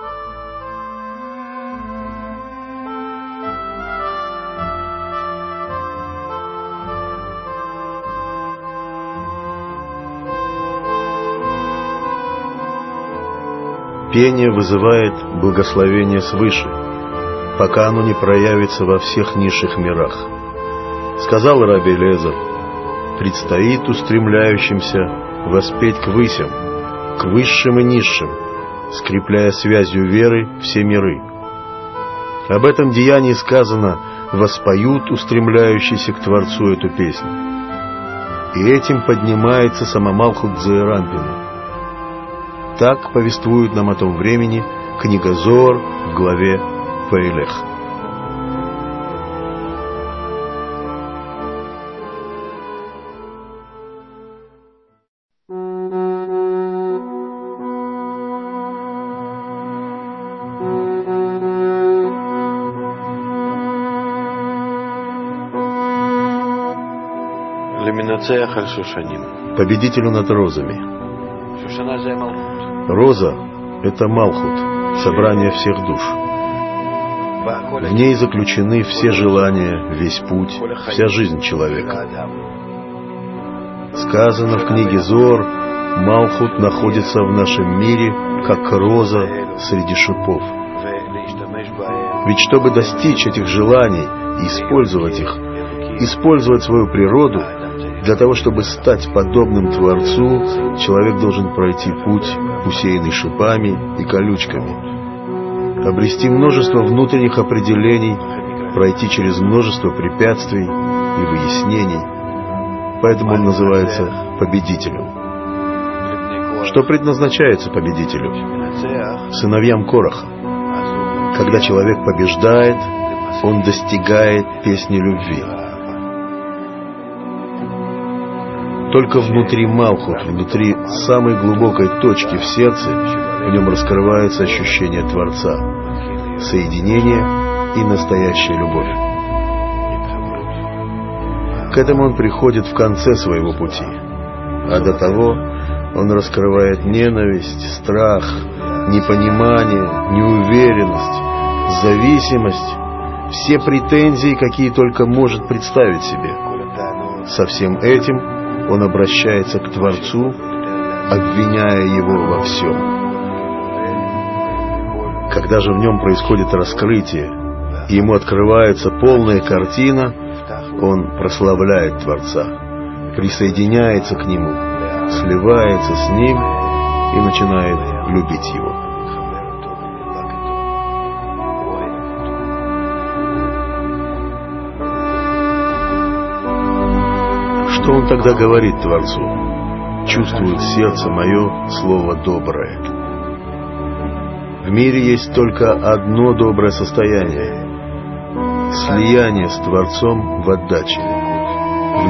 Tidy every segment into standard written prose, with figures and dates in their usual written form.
Пение вызывает благословение свыше, пока оно не проявится во всех низших мирах. Сказал Раби Элиэзер: предстоит устремляющимся воспеть к высям, к высшим и низшим, скрепляя связью веры все миры. Об этом деянии сказано: воспоют устремляющиеся к Творцу эту песню. И этим поднимается сама Малхут Зеэр Анпин. Так повествует нам о том времени книга Зоар в главе Ваилех. Победителю над розами. Роза — это Малхут, собрание всех душ. В ней заключены все желания, весь путь, вся жизнь человека. Сказано в книге Зоар: Малхут находится в нашем мире, как роза среди шипов. Ведь чтобы достичь этих желаний и использовать их, использовать свою природу, для того, чтобы стать подобным Творцу, человек должен пройти путь, усеянный шипами и колючками, обрести множество внутренних определений, пройти через множество препятствий и выяснений. Поэтому он называется победителем. Что предназначается победителю? Сыновьям Кораха. Когда человек побеждает, он достигает песни любви. Только внутри Малхут, внутри самой глубокой точки в сердце, в нем раскрывается ощущение Творца, соединение и настоящая любовь. К этому он приходит в конце своего пути, а до того он раскрывает ненависть, страх, непонимание, неуверенность, зависимость, все претензии, какие только может представить себе. Со всем этим он обращается к Творцу, обвиняя его во всем. Когда же в нем происходит раскрытие, и ему открывается полная картина, он прославляет Творца, присоединяется к нему, сливается с ним и начинает любить его. Что он тогда говорит Творцу? Чувствует сердце мое слово доброе. В мире есть только одно доброе состояние — слияние с Творцом в отдаче, в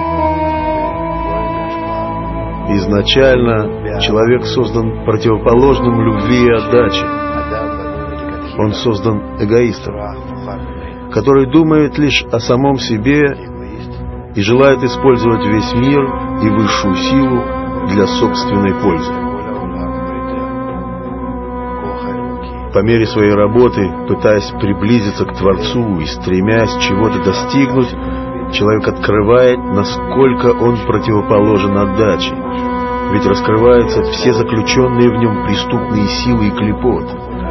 любви. Изначально человек создан противоположным любви и отдаче. Он создан эгоистом, который думает лишь о самом себе и желает использовать весь мир и высшую силу для собственной пользы. По мере своей работы, пытаясь приблизиться к Творцу и стремясь чего-то достигнуть, человек открывает, насколько он противоположен отдаче, ведь раскрываются все заключенные в нем преступные силы и клепот.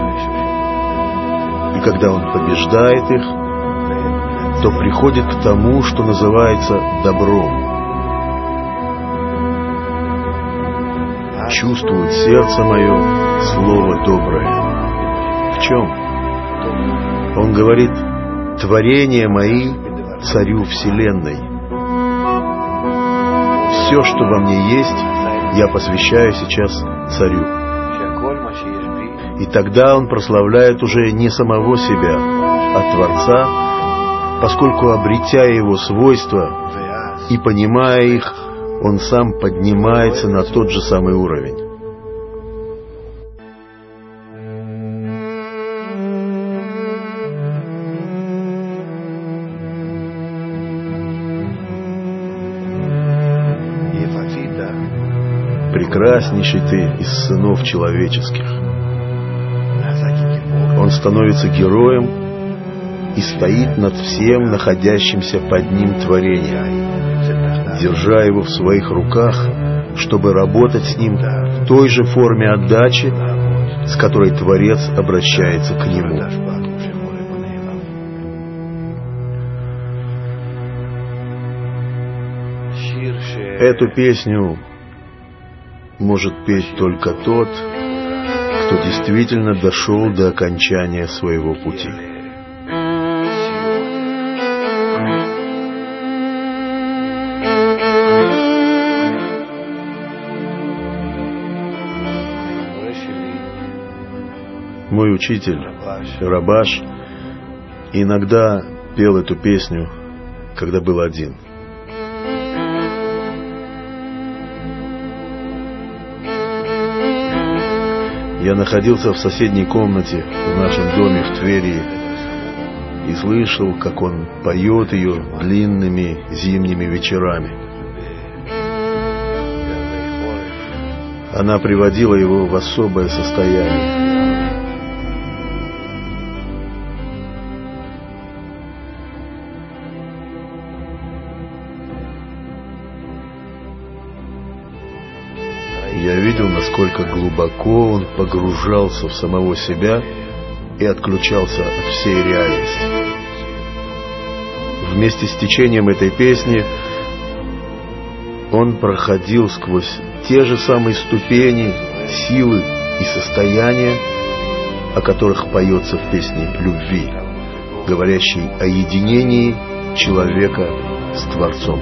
И когда он побеждает их, то приходит к тому, что называется добром. Чувствует сердце мое слово доброе. В чем? Он говорит: творения мои царю вселенной. Все, что во мне есть, я посвящаю сейчас царю. И тогда он прославляет уже не самого себя, а Творца, поскольку, обретя его свойства и понимая их, он сам поднимается на тот же самый уровень. Прекраснейший ты из сынов человеческих. он становится героем и стоит над всем находящимся под ним творением, держа его в своих руках, чтобы работать с ним в той же форме отдачи, с которой Творец обращается к нему. Эту песню может петь только тот, кто действительно дошел до окончания своего пути. Мой учитель, Рабаш, иногда пел эту песню, когда был один. Я находился в соседней комнате в нашем доме в Твери и слышал, как он поет ее длинными зимними вечерами. Она приводила его в особое состояние. Я видел, насколько глубоко он погружался в самого себя и отключался от всей реальности. Вместе с течением этой песни он проходил сквозь те же самые ступени, силы и состояния, о которых поется в песне любви, говорящей о единении человека с Творцом.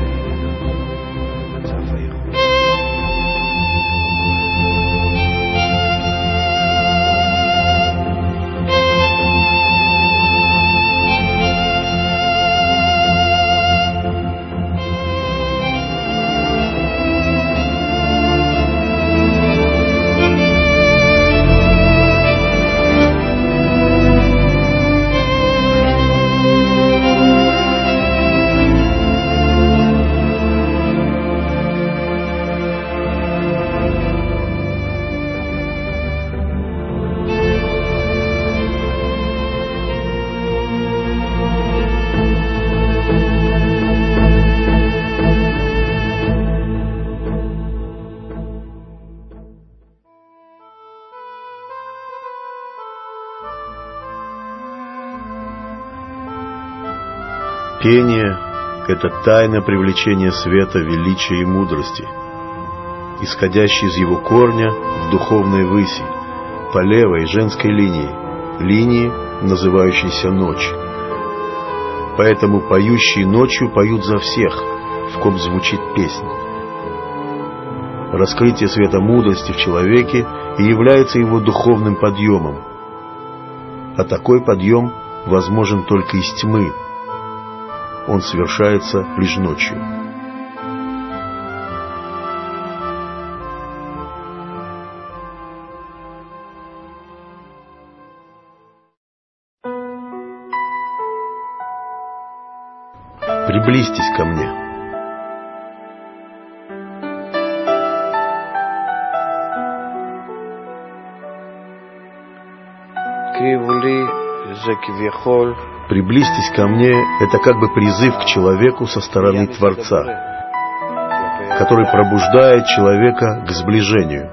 Пение — это тайна привлечения света, величия и мудрости, исходящей из его корня в духовной выси, по левой женской линии, называющейся ночь. Поэтому поющие ночью поют за всех, в ком звучит песня. Раскрытие света мудрости в человеке и является его духовным подъемом. А такой подъем возможен только из тьмы. Он совершается лишь ночью. Приблизьтесь ко мне. Приблизьтесь ко мне — это как бы призыв к человеку со стороны Творца, который пробуждает человека к сближению.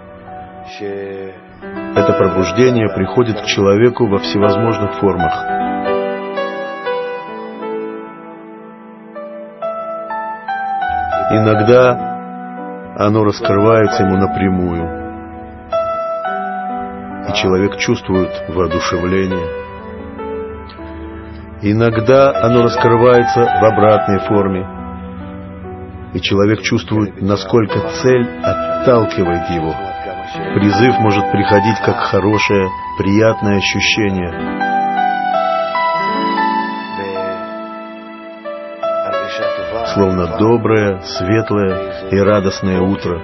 Это пробуждение приходит к человеку во всевозможных формах. Иногда оно раскрывается ему напрямую, и человек чувствует воодушевление. Иногда оно раскрывается в обратной форме, и человек чувствует, насколько цель отталкивает его. Призыв может приходить как хорошее, приятное ощущение. Словно доброе, светлое и радостное утро.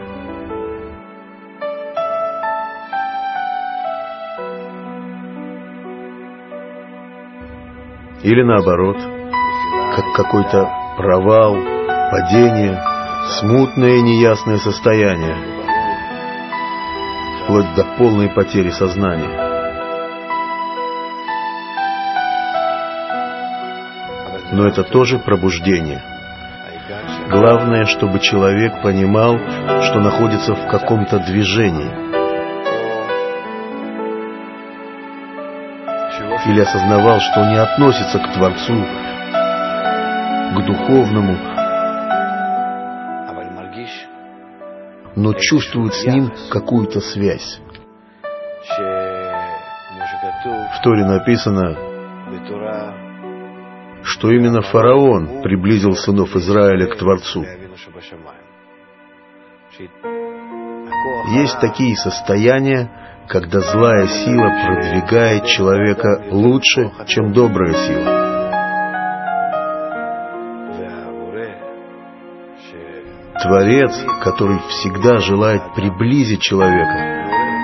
Или наоборот, как какой-то провал, падение, смутное и неясное состояние, вплоть до полной потери сознания. но это тоже пробуждение. Главное, чтобы человек понимал, что находится в каком-то движении. Или осознавал, что не относится к Творцу, к духовному, но чувствует с ним какую-то связь. В Торе написано, что именно фараон приблизил сынов Израиля к Творцу. Есть такие состояния, когда злая сила продвигает человека лучше, чем добрая сила. Творец, который всегда желает приблизить человека,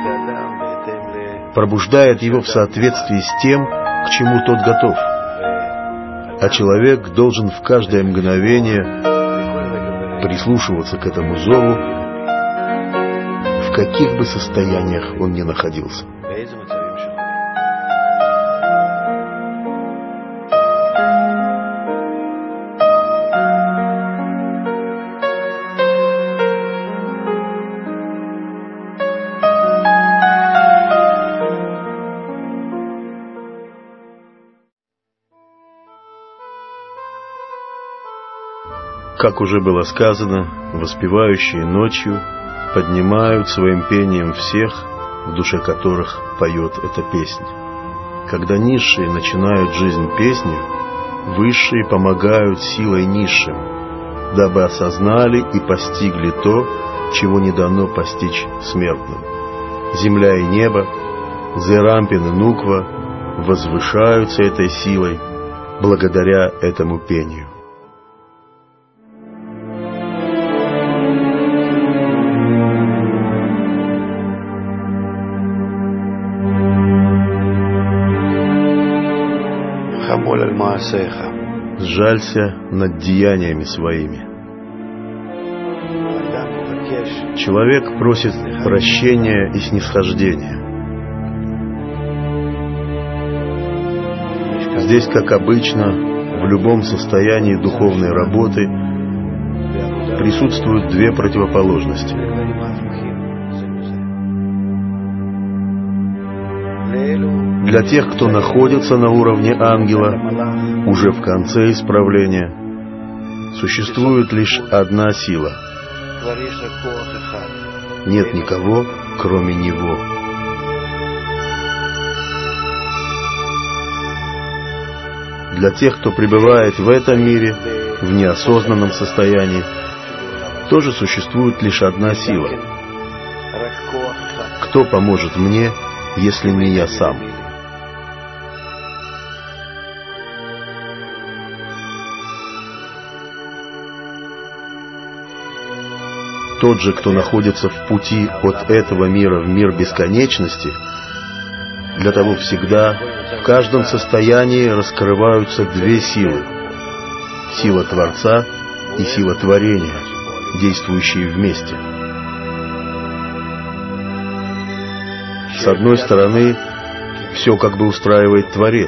пробуждает его в соответствии с тем, к чему тот готов. А человек должен в каждое мгновение прислушиваться к этому зову, в каких бы состояниях он ни находился. Как уже было сказано, воспевающие ночью поднимают своим пением всех, в душе которых поет эта песня. Когда низшие начинают жизнь песнью, высшие помогают силой низшим, дабы осознали и постигли то, чего не дано постичь смертным. Земля и небо, Зерампин и Нуква возвышаются этой силой благодаря этому пению. Сжалься над деяниями своими. Человек просит прощения и снисхождения. Здесь, как обычно, в любом состоянии духовной работы присутствуют две противоположности. Для тех, кто находится на уровне ангела, уже в конце исправления, существует лишь одна сила. Нет никого, кроме него. Для тех, кто пребывает в этом мире, в неосознанном состоянии, тоже существует лишь одна сила. Кто поможет мне, если не я сам? Тот же, кто находится в пути от этого мира в мир бесконечности, для того всегда, в каждом состоянии раскрываются две силы. Сила Творца и сила Творения, действующие вместе. С одной стороны, все как бы устраивает Творец.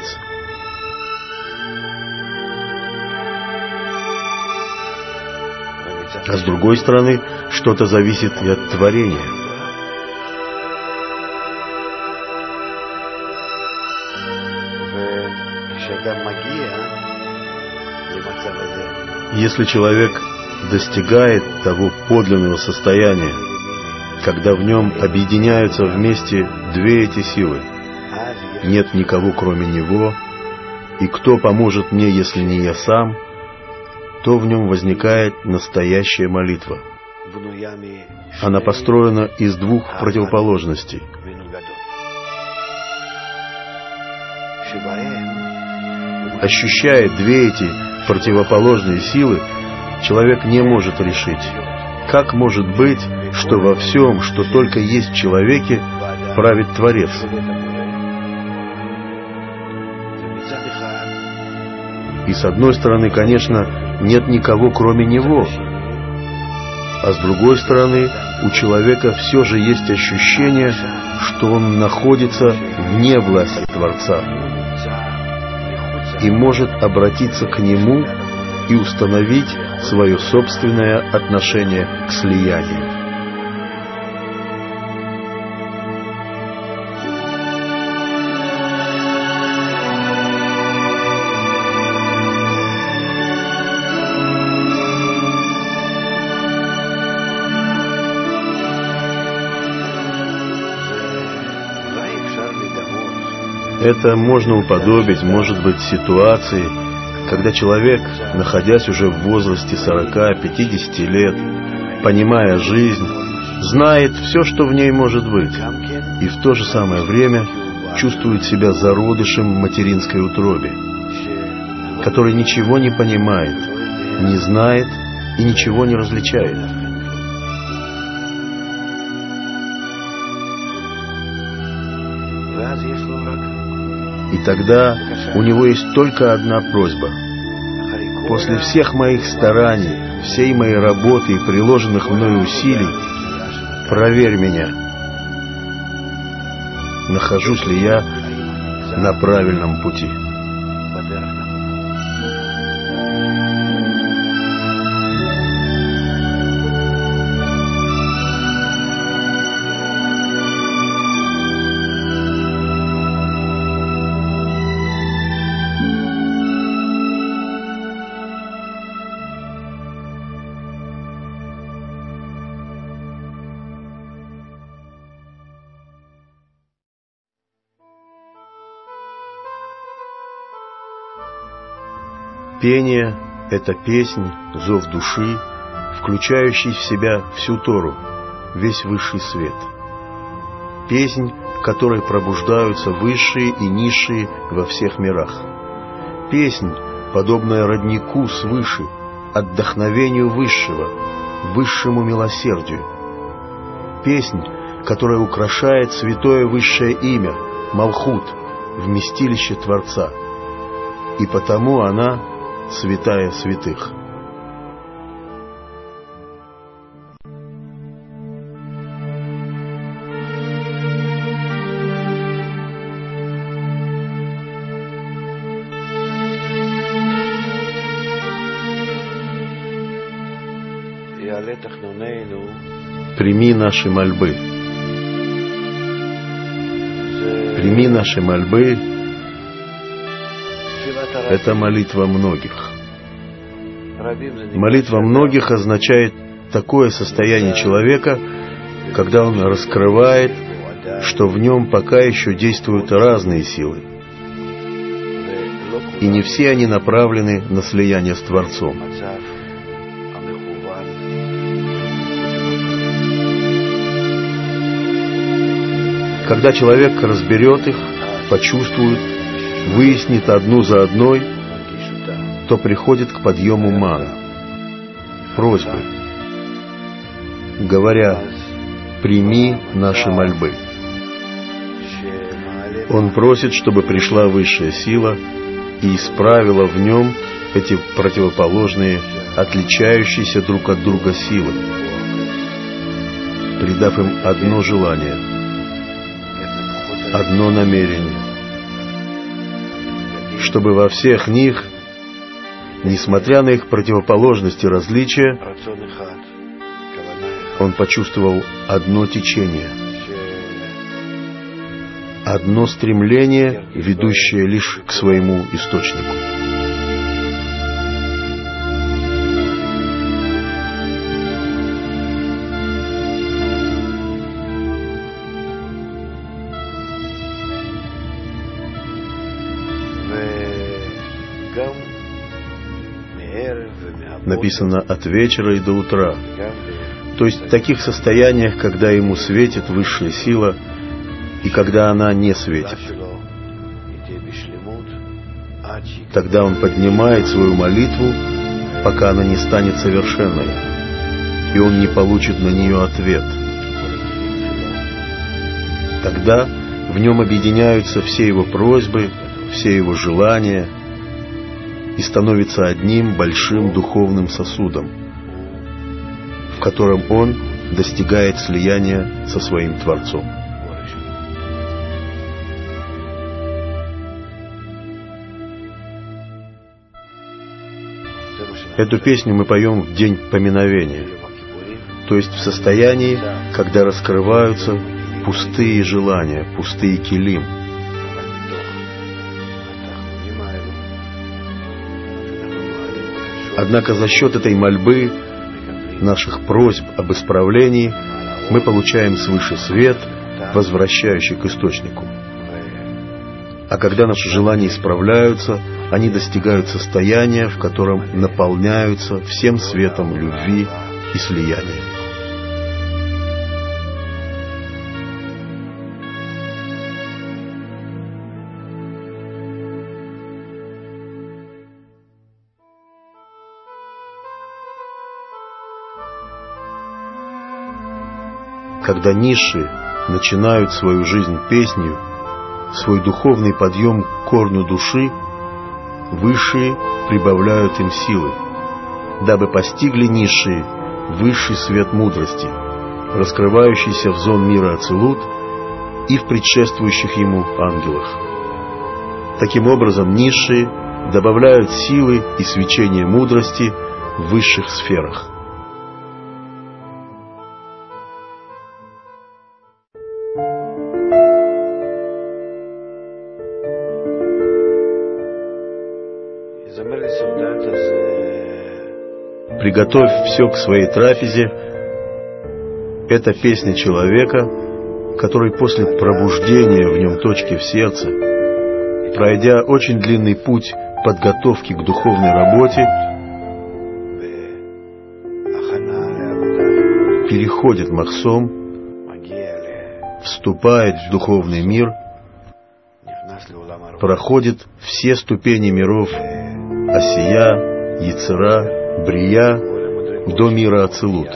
А с другой стороны, что-то зависит и от творения. Если человек достигает того подлинного состояния, когда в нем объединяются вместе две эти силы, нет никого кроме него, и кто поможет мне, если не я сам, то в нем возникает настоящая молитва. Она построена из двух противоположностей. Ощущая две эти противоположные силы, человек не может решить, как может быть, что во всем, что только есть в человеке, правит Творец. И с одной стороны, конечно, нет никого кроме него, а с другой стороны, у человека все же есть ощущение, что он находится вне власти Творца. и может обратиться к Нему и установить свое собственное отношение к слиянию. Это можно уподобить, может быть, ситуации, когда человек, находясь уже в возрасте 40-50 лет, понимая жизнь, знает все, что в ней может быть, и в то же самое время чувствует себя зародышем в материнской утробе, который ничего не понимает, не знает и ничего не различает. И тогда у него есть только одна просьба. После всех моих стараний, всей моей работы и приложенных мною усилий, проверь меня, нахожусь ли я на правильном пути. Пение — это песнь, зов души, включающий в себя всю Тору, весь высший свет. Песнь, которой пробуждаются высшие и низшие во всех мирах. Песнь, подобная роднику свыше, отдохновению высшего, высшему милосердию. Песнь, которая украшает святое высшее имя, Малхут, вместилище Творца. И потому она святая святых. Прими наши мольбы. Прими наши мольбы. Это молитва многих. Молитва многих означает такое состояние человека, когда он раскрывает, что в нем пока еще действуют разные силы. И не все они направлены на слияние с Творцом. Когда человек разберет их, почувствует, выяснит одну за одной, то приходит к подъему мана, просьбы, говоря: «Прими наши мольбы». Он просит, чтобы пришла высшая сила и исправила в нем эти противоположные, отличающиеся друг от друга силы, придав им одно желание, одно намерение, чтобы во всех них, несмотря на их противоположности и различия, он почувствовал одно течение, одно стремление, ведущее лишь к своему источнику. Написано «от вечера и до утра». То есть в таких состояниях, когда ему светит высшая сила и когда она не светит. Тогда он поднимает свою молитву, пока она не станет совершенной, и он не получит на нее ответ. Тогда в нем объединяются все его просьбы, все его желания, и становится одним большим духовным сосудом, в котором он достигает слияния со своим Творцом. Эту песню мы поем в день поминовения, то есть в состоянии, когда раскрываются пустые желания, пустые келим. Однако за счет этой мольбы, наших просьб об исправлении, мы получаем свыше свет, возвращающий к источнику. А когда наши желания исправляются, они достигают состояния, в котором наполняются всем светом любви и слияния. Когда низшие начинают свою жизнь песнью, свой духовный подъем к корню души, высшие прибавляют им силы, дабы постигли низшие высший свет мудрости, раскрывающийся в зон мира Ацилут и в предшествующих ему ангелах. Таким образом, низшие добавляют силы и свечение мудрости в высших сферах. «Приготовь все к своей трапезе» — это песня человека, который после пробуждения в нем точки в сердце, пройдя очень длинный путь подготовки к духовной работе, переходит Махсом, вступает в духовный мир, проходит все ступени миров Осия, Яцера, Брия до мира Ацилут,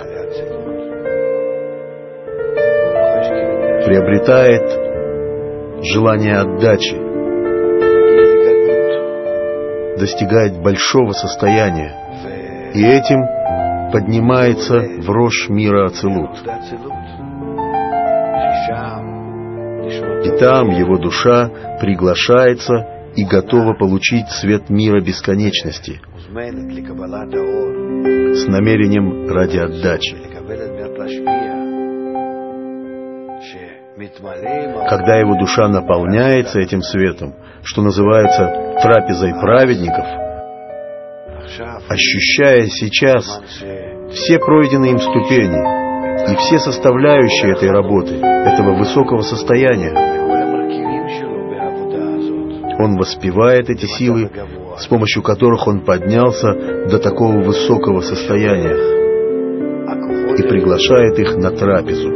приобретает желание отдачи, достигает большого состояния и этим поднимается в рожь мира Ацилут. И там его душа приглашается и готова получить свет мира бесконечности с намерением ради отдачи. Когда его душа наполняется этим светом, что называется трапезой праведников, ощущая сейчас все пройденные им ступени и все составляющие этой работы, этого высокого состояния, он воспевает эти силы, с помощью которых он поднялся до такого высокого состояния, и приглашает их на трапезу.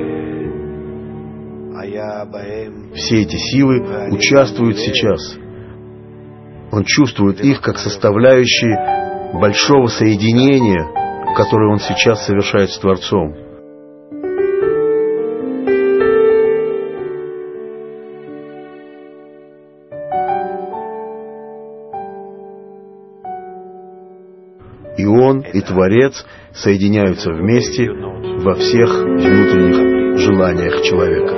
Все эти силы участвуют сейчас. Он чувствует их как составляющие большого соединения, которое он сейчас совершает с Творцом. И он, и Творец соединяются вместе во всех внутренних желаниях человека.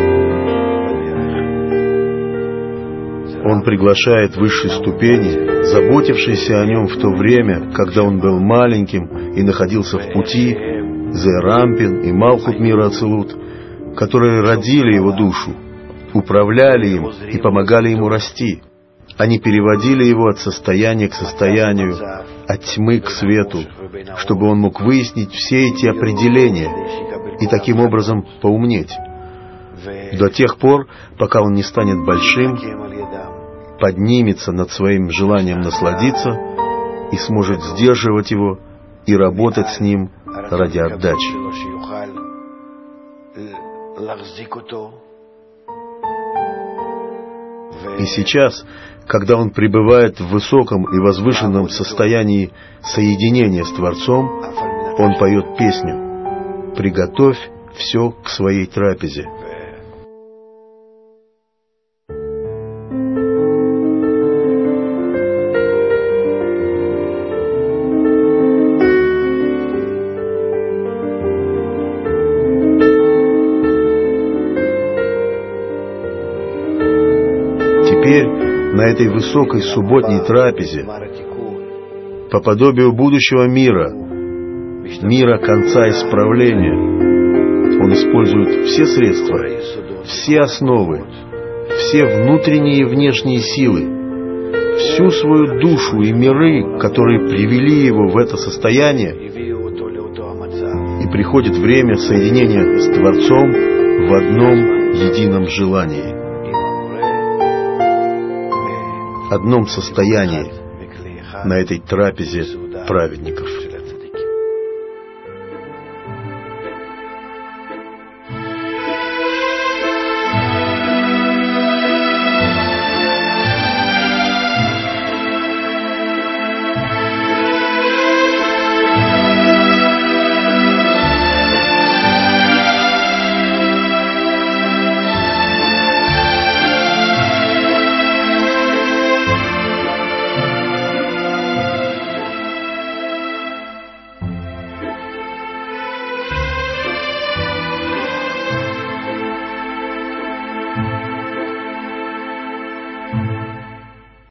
Он приглашает высшие ступени, заботившиеся о нем в то время, когда он был маленьким и находился в пути, Зерампин и Малхут мира Ацилут, которые родили его душу, управляли им и помогали ему расти. Они переводили его от состояния к состоянию, от тьмы к свету, чтобы он мог выяснить все эти определения и таким образом поумнеть. До тех пор, пока он не станет большим, поднимется над своим желанием насладиться и сможет сдерживать его и работать с ним ради отдачи. И сейчас, когда он пребывает в высоком и возвышенном состоянии соединения с Творцом, он поет песню «Приготовь все к своей трапезе». Теперь на этой высокой субботней трапезе, по подобию будущего мира, мира конца исправления. Он использует все средства, все основы, все внутренние и внешние силы, всю свою душу и миры, которые привели его в это состояние, и приходит время соединения с Творцом в одном едином желании, одном состоянии на этой трапезе праведников.